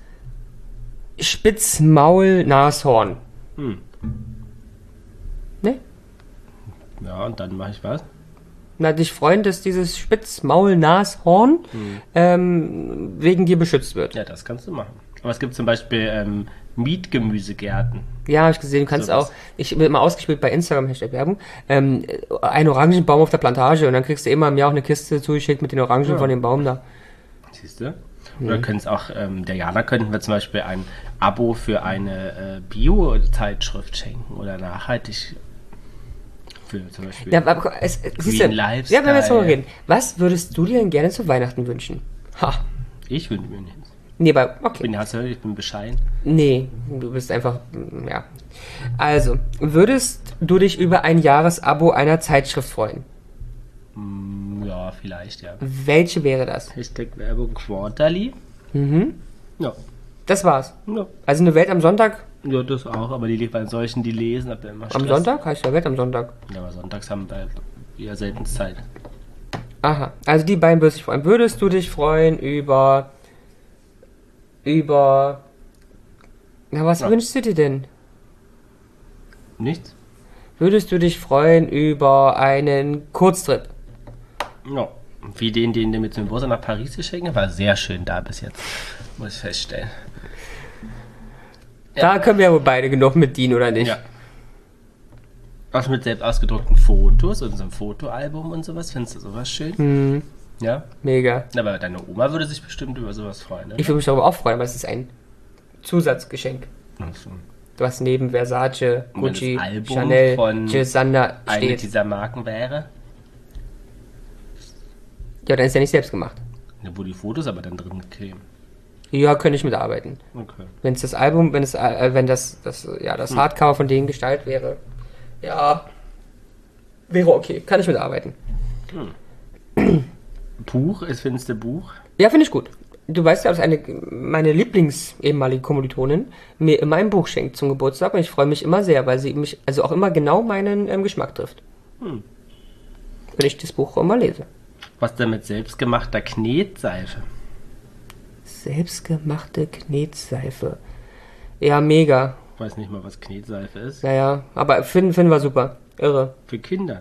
Spitzmaul-Nashorn. Hm. Ne? Ja, und dann mache ich was? Na, dich freuen, dass dieses Spitzmaul-Nashorn ähm, wegen dir beschützt wird. Ja, das kannst du machen. Aber es gibt zum Beispiel ähm, Mietgemüsegärten. Ja, habe ich gesehen, du kannst Sowas. auch, ich bin immer ausgespielt bei Instagram, Hashtag Werbung, ähm, ein Orangenbaum auf der Plantage und dann kriegst du immer im Jahr auch eine Kiste zugeschickt mit den Orangen Ja. von dem Baum da. Siehst du? Oder können es auch, ähm, der Jana könnten wir zum Beispiel ein Abo für eine äh, Bio-Zeitschrift schenken oder nachhaltig für zum Beispiel. Ja, aber es, siehst du, Lifestyle. ja, wenn wir jetzt mal reden, was würdest du dir denn gerne zu Weihnachten wünschen? Ha, Ich wünsche mir nichts. nee, aber, Ich okay, bin, hast du gehört, ich bin bescheiden. nee, du bist einfach, mm, ja. Also, würdest du dich über ein Jahresabo einer Zeitschrift freuen? Hm, ja, vielleicht, ja. Welche wäre das? Hashtag Werbung Quarterly. Mhm, Ja. das war's. Ja. Also eine Welt am Sonntag? Ja, das auch, aber die bei solchen, die lesen, habt ihr immer Stress. Am Sonntag? Heißt ja Welt am Sonntag. Ja, aber sonntags haben wir eher selten Zeit. Aha, also die beiden würdest du dich freuen. Würdest du dich freuen über. über. Na, was Ja. wünschst du dir denn? Nichts? Würdest du dich freuen über einen Kurztrip? Ja. Wie den, den der mit dem Geburtstag nach Paris geschenkt hat, war sehr schön da bis jetzt. Muss ich feststellen. Da können wir ja wohl beide genug mit dienen, oder nicht? Ja. Was mit selbst ausgedruckten Fotos und so einem Fotoalbum und sowas. Findest du sowas schön? Hm, Ja. mega. Aber deine Oma würde sich bestimmt über sowas freuen, ne? Ich würde mich darüber auch freuen, aber es ist ein Zusatzgeschenk. Ach so. Was neben Versace, Und wenn Gucci, das Album Chanel, von Giusanna Eine steht. dieser Marken wäre, Ja, dann ist ja nicht selbst gemacht. ne, wo die Fotos aber dann drin kämen. Ja, könnte ich mitarbeiten. Okay. Wenn es das Album, wenn es, äh, wenn das, das, ja, das Hardcover von denen gestaltet wäre, ja, wäre okay, kann ich mitarbeiten. Buch, ist findest du Buch? Ja, finde ich gut. Du weißt ja, dass eine, meine Lieblings ehemalige Kommilitonin mir immer ein Buch schenkt zum Geburtstag und ich freue mich immer sehr, weil sie mich, also auch immer genau meinen ähm, Geschmack trifft. Hm. Wenn ich das Buch immer lese. Was denn mit selbstgemachter Knetseife? Selbstgemachte Knetseife. Ja, mega. Ich weiß nicht mal, was Knetseife ist. Naja, aber Finn, Finn war super. Irre. Für Kinder.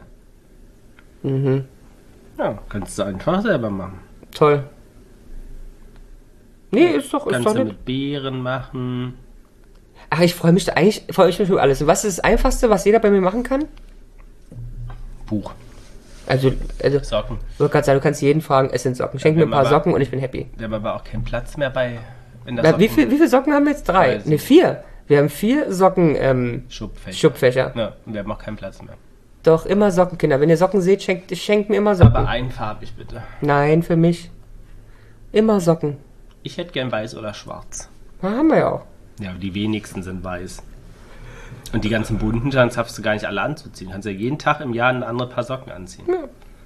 Mhm. Ja, kannst du einfach selber machen. Toll. Nee, ist doch, ist Kannst doch du nicht. mit Beeren machen. Ach, ich freue mich da eigentlich, freue ich mich über alles. Und was ist das Einfachste, was jeder bei mir machen kann? Buch. Also, also Socken. ich wollte gerade sagen, du kannst jeden fragen, es sind Socken. Schenk mir ein paar aber- Socken und ich bin happy. Wir haben aber auch keinen Platz mehr bei in der Na, wie, Socken- viel, wie viele Socken haben wir jetzt? Drei? Weiß Ne, nicht. vier. Wir haben vier Socken, ähm, Schubfächer. Schubfächer. Ja, und wir haben auch keinen Platz mehr. Doch, immer Socken, Kinder. Wenn ihr Socken seht, schenkt, schenkt mir immer Socken. Aber einfarbig bitte. Nein, für mich. Immer Socken. Ich hätte gern weiß oder schwarz. Na, haben wir ja auch. Ja, aber die wenigsten sind weiß. Und die ganzen bunten Jeans hast du gar nicht alle anzuziehen. Du kannst ja jeden Tag im Jahr ein andere Paar Socken anziehen. Ja.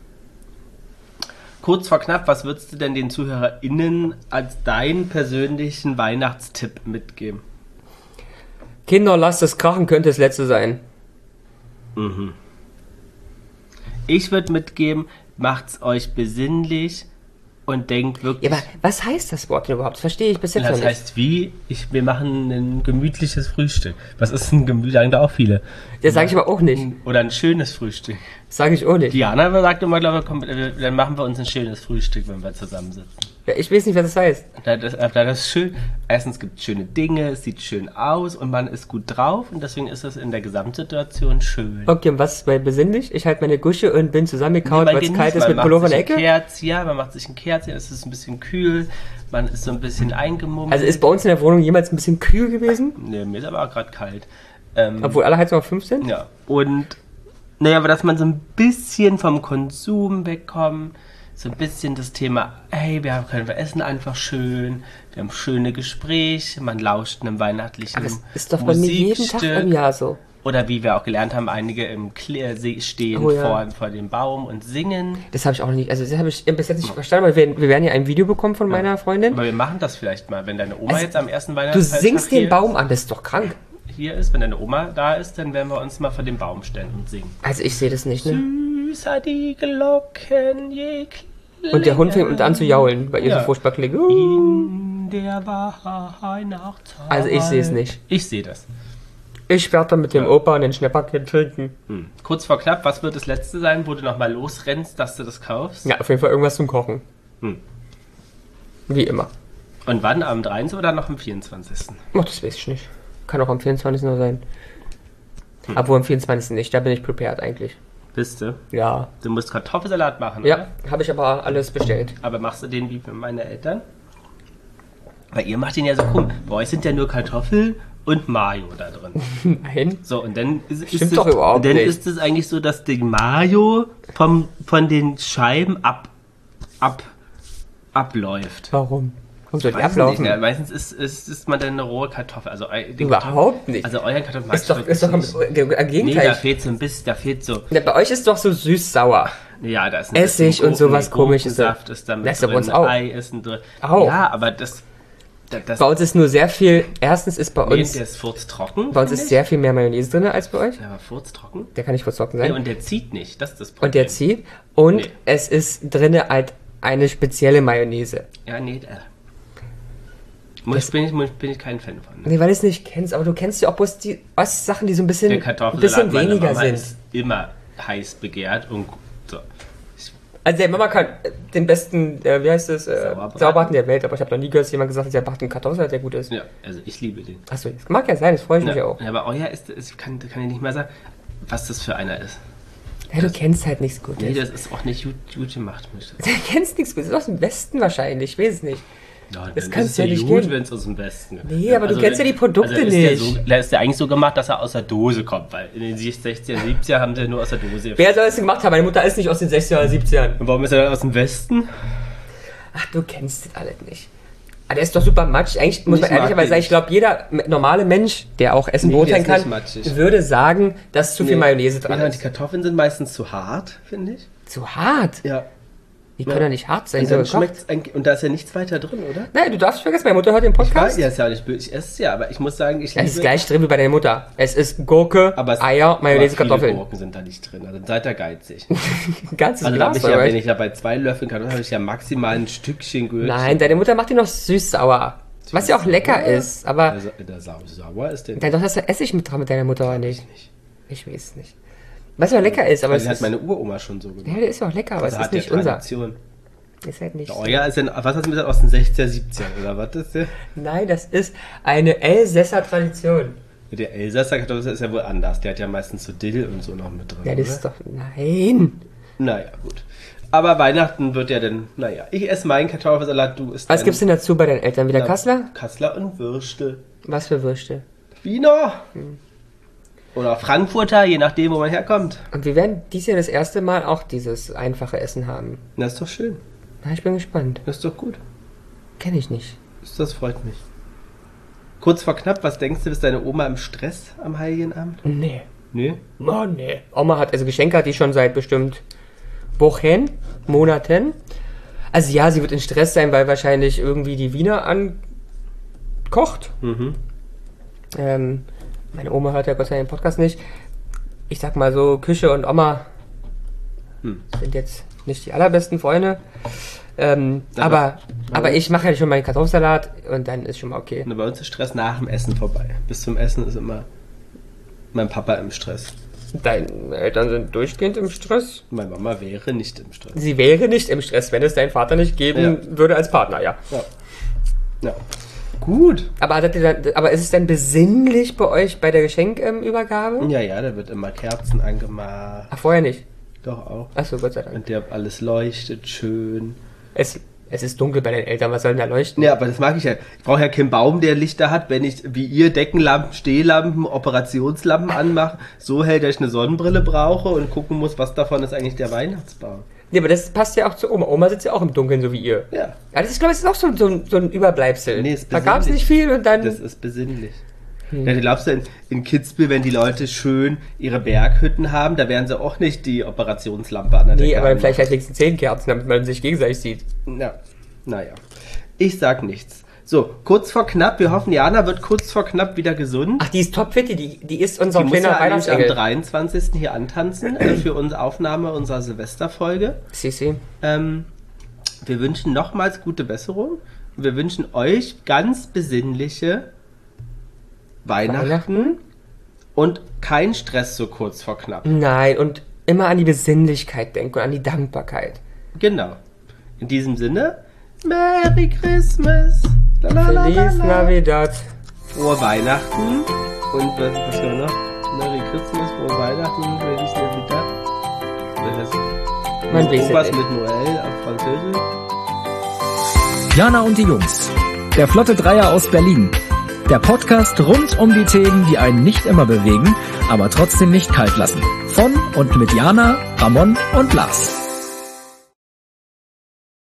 Kurz vor knapp, was würdest du denn den ZuhörerInnen als deinen persönlichen Weihnachtstipp mitgeben? Kinder, lasst es krachen, könnte das letzte sein. Ich würde mitgeben, macht's euch besinnlich und denkt wirklich. Ja, aber was heißt das Wort denn überhaupt? Das verstehe ich bis jetzt noch das nicht. heißt wie? Ich, wir machen ein gemütliches Frühstück. Was ist ein gemütlich? Sagen da auch viele. Das sage ich aber auch nicht. Oder ein schönes Frühstück. Das sage ich auch nicht. Diana sagt immer, glaube ich, komm, äh, dann machen wir uns ein schönes Frühstück, wenn wir zusammensitzen. Ja, ich weiß nicht, was das heißt. Da- Das, da das ist schön. Erstens gibt es schöne Dinge, es sieht schön aus und man ist gut drauf und deswegen ist es in der Gesamtsituation schön. Okay, und was ist bei besinnlich? Ich halte meine Gusche und bin zusammengekaut, Bei weil es dir kalt nicht, ist man mit macht Pullover in sich der ein Ecke. Kerzchen, ja, man macht sich ein Kerzchen, es ist ein bisschen kühl, man ist so ein bisschen eingemummelt. Also ist bei uns in der Wohnung jemals ein bisschen kühl gewesen? Nee, mir ist aber auch gerade kalt. Ähm, Obwohl alle Heizungen auf fünf sind? Ja, und naja, aber dass man so ein bisschen vom Konsum wegkommt, so ein bisschen das Thema, hey, wir haben- können wir essen einfach schön, wir haben schöne Gespräche, man lauscht einem weihnachtlichen Aber das ist doch bei mir jeden Tag Musikstück. im Jahr so. Oder wie wir auch gelernt haben, einige im Kle- See stehen Oh ja. vor, vor dem Baum und singen. Das habe ich auch noch nicht, also das habe ich bis jetzt nicht verstanden, weil wir, wir werden ja ein Video bekommen von meiner Freundin. Aber wir machen das vielleicht mal, wenn deine Oma Also, jetzt am ersten Du Weihnachtstag singst den hier, Baum an, das ist doch krank. hier ist, wenn deine Oma da ist, dann werden wir uns mal vor dem Baum stellen und singen. Also ich sehe das nicht, ne? Süßer die Glocken, je Und der Hund fängt an zu jaulen, weil ihr Ja. so furchtbar klingt. in der Weihnachtszeit. Also ich sehe es nicht. Ich sehe das. Ich werde dann mit dem Opa und den Schnäpperkind trinken. Hm. Kurz vor knapp, was wird das letzte sein, wo du nochmal losrennst, dass du das kaufst? Ja, auf jeden Fall irgendwas zum Kochen. Hm. Wie immer. Und wann? Am dreiundzwanzigsten oder noch am vierundzwanzigsten? Ach, das weiß ich nicht. Kann auch am vierundzwanzigsten noch sein. Obwohl am vierundzwanzigsten nicht, da bin ich prepared eigentlich. Bist du? Ja. Du musst Kartoffelsalat machen, Ja, habe ich aber alles bestellt. Aber machst du den wie für meine Eltern? Weil ihr macht den ja so krumm. Bei euch sind ja nur Kartoffeln und Mayo da drin. Nein. So, und dann ist, ist Stimmt es, doch überhaupt und dann nicht. ist es eigentlich so, dass die Mayo vom, von den Scheiben ab, ab, abläuft. Warum? Warum soll die Weiß ablaufen? nicht, ne? Meistens ist, ist, ist man dann eine rohe Kartoffel. Also, eu- die Überhaupt Kartoffel- nicht. Also euer Kartoffel mag Ist doch, ich ist doch im, wirklich im nicht. Nee, Gegenteil. da fehlt so ein bisschen, da fehlt so, Ja, bei euch ist doch so süß-sauer. ja, da ist ein Essig bisschen und sowas Gurken- Komisches. Gurkensaft ist da mit Das ist ja bei drin, uns auch. Ei ist ein drin. Auch. Ja, aber das, das, das Bei uns ist nur sehr viel, erstens ist bei nee, uns, der ist furztrocken. bei uns finde ist ich. sehr viel mehr Mayonnaise drin als bei euch. Der war furztrocken. Der kann nicht verzocken Nee, sein. und der zieht nicht, das ist das Problem. Und der zieht. Und Nee. es ist drinne halt eine spezielle Mayonnaise. Ja, nee, äh. Muss, bin, ich, muss, bin ich kein Fan von. Ne? Nee, weil du es nicht kennst, aber du kennst ja auch bloß die Ostsachen, die so ein bisschen, Der ein Kartoffelsalat bisschen meiner weniger Mama sind. ist immer heiß begehrt und so. Also der Mama kann äh, den besten, äh, wie heißt es, äh, Sauerbraten. Sauerbraten der Welt, aber ich habe noch nie gehört, dass jemand gesagt hat, der macht einen Kartoffelsalat, der gut ist. Ja, also ich liebe den. Achso, das mag ja sein, das freue ich mich Ja, auch. ja, aber euer ist, ich kann, kann ich nicht mal sagen, was das für einer ist. Ja, du kennst halt nichts Gutes. Nee, das ist auch nicht gut, gut gemacht. Mich das. Du kennst nichts Gutes, das ist aus dem Westen wahrscheinlich, ich weiß es nicht. Ja, Das dann kannst ist du es ja nicht gut, kennen. wenn es aus dem Westen kommt. Nee, aber du kennst ja die Produkte ist nicht. Der, so, der ist ja eigentlich so gemacht, dass er aus der Dose kommt, weil in den sechziger, siebziger haben sie nur aus der Dose. Wer soll das gemacht haben? Meine Mutter ist nicht aus den sechziger oder siebzigern. Und warum ist er dann aus dem Westen? Ach, du kennst das alles nicht. Aber der ist doch super matschig. Eigentlich muss Ich man mag ehrlicherweise den sagen, ich glaube, jeder m- normale Mensch, der auch Essen Nee, beurteilen der ist kann, nicht matschig. würde sagen, dass zu viel Mayonnaise dran Ja, ist. die Kartoffeln sind meistens zu hart, finde ich. Zu hart? Ja. Die können doch nicht hart sein. Und, So dann gekocht. schmeckt's eigentlich, und da ist ja nichts weiter drin, oder? Nein, du darfst nicht vergessen, meine Mutter hört den Ich weiß, Podcast. ja, ist ja auch nicht böse. Ich esse es ja, aber ich muss sagen, ich liebe... Es ist gleich drin wie bei deiner Mutter. Es ist Gurke, aber es, Eier, Mayonnaise, aber viele Kartoffeln. Gurken sind da nicht drin, also seid ihr geizig. Ein ganzes Also da habe Glas, ich ja, oder? wenn ich ja bei zwei Löffeln Kartoffeln habe ich ja maximal ein Stückchen Gürkchen. Nein, deine Mutter macht die noch süß-sauer. Was ja auch lecker ist, aber... Der, Sa- der Sau sauer ist der Ja, doch, hast du Essig mit dran mit deiner Mutter, oder nicht? Ich weiß es nicht. Was ja lecker ist, aber Also es hat ist... meine Uroma schon so gemacht. Ja, der ist ja auch lecker, aber Also es ist hat der nicht unser. Tradition. Ist halt nicht Oh so. ja, ist denn, was hast du gesagt, aus den sechziger, siebziger oder was ist der? Nein, das ist eine Elsässer Tradition. Der Elsasser Kartoffel ist ja wohl anders. Der hat ja meistens so Dill und so noch mit drin. Ja, das oder? ist doch... Nein. Naja, gut. Aber Weihnachten wird ja dann, naja, ich esse meinen Kartoffelsalat, du isst Was deinen- gibt's denn dazu bei deinen Eltern? Wieder Na, Kassler? Kassler und Würste. Was für Würste? Wiener. Oder Frankfurter, je nachdem, wo man herkommt. Und wir werden dies Jahr das erste Mal auch dieses einfache Essen haben. Das ist doch schön. Na, ich bin gespannt. Das ist doch gut. Kenne ich nicht. Das freut mich. Kurz vor knapp, was denkst du, ist deine Oma im Stress am Heiligen Abend? Nee. Nee? Oh, nee. Oma hat, also Geschenke hat die schon seit bestimmt Wochen, Monaten. Also ja, sie wird in Stress sein, weil wahrscheinlich irgendwie die Wiener ankocht. Mhm. Ähm, meine Oma hört ja Gott sei Dank den Podcast nicht. Ich sag mal so, Küche und Oma Hm. sind jetzt nicht die allerbesten Freunde. Ähm, Aber- aber, aber ich mache ja schon meinen Kartoffelsalat und dann ist schon mal okay. Und bei uns ist Stress nach dem Essen vorbei. Bis zum Essen ist immer mein Papa im Stress. Deine Eltern sind durchgehend im Stress. Meine Mama wäre nicht im Stress. Sie wäre nicht im Stress, wenn es deinen Vater nicht geben Ja. würde als Partner, ja. Ja. Ja. Gut. Aber, hattet ihr dann, aber ist es denn besinnlich bei euch bei der Geschenkübergabe? Ja, ja, da wird immer Kerzen angemacht. Ach, vorher nicht. Doch auch. Achso, Gott sei Dank. Und der alles leuchtet schön. Es, es ist dunkel bei den Eltern, was soll denn da leuchten? Ja, aber das mag ich ja. Ich brauche ja keinen Baum, der Lichter hat. Wenn ich, wie ihr, Deckenlampen, Stehlampen, Operationslampen anmache, so hell, dass ich eine Sonnenbrille brauche und gucken muss, was davon ist eigentlich der Weihnachtsbaum. Ja, aber das passt ja auch zu Oma. Oma sitzt ja auch im Dunkeln, so wie ihr. Ja, Ja, das ist, glaube ich, das ist auch so, so, ein- so ein Überbleibsel. Nee, ist da gab es besinnlich. nicht viel und dann... das ist besinnlich. Ja, du glaubst ja, in, in Kitzbühel, wenn die Leute schön ihre Berghütten haben, da werden sie auch nicht die Operationslampe an der nee, Decke aber dann anmachen. vielleicht halt wenigstens zehn Kerzen, damit man sich gegenseitig sieht. Ja, naja. Ich sag nichts. So, kurz vor knapp, wir hoffen, Jana wird kurz vor knapp wieder gesund. Ach, die ist topfit, die, die ist unser Die muss kleiner ja eigentlich am Weihnachtsengel. dreiundzwanzigsten hier antanzen äh, für unsere Aufnahme unserer Silvesterfolge. Sisi. Ähm, wir wünschen nochmals gute Besserung. Wir wünschen euch ganz besinnliche Weihnachten, Weihnachten? und kein Stress so kurz vor knapp. Nein, und immer an die Besinnlichkeit denken und an die Dankbarkeit. Genau. In diesem Sinne, Merry Christmas. La, la, la, la, Feliz la. Navidad. Frohe Weihnachten. Und was, was haben wir noch? Merry Christmas, frohe Weihnachten, Feliz Navidad. Das ist Man weiß was es mit nicht. Noel auf Französisch. Jana und die Jungs. Der Flotte Dreier aus Berlin. Der Podcast rund um die Themen, die einen nicht immer bewegen, aber trotzdem nicht kalt lassen. Von und mit Jana, Ramon und Lars.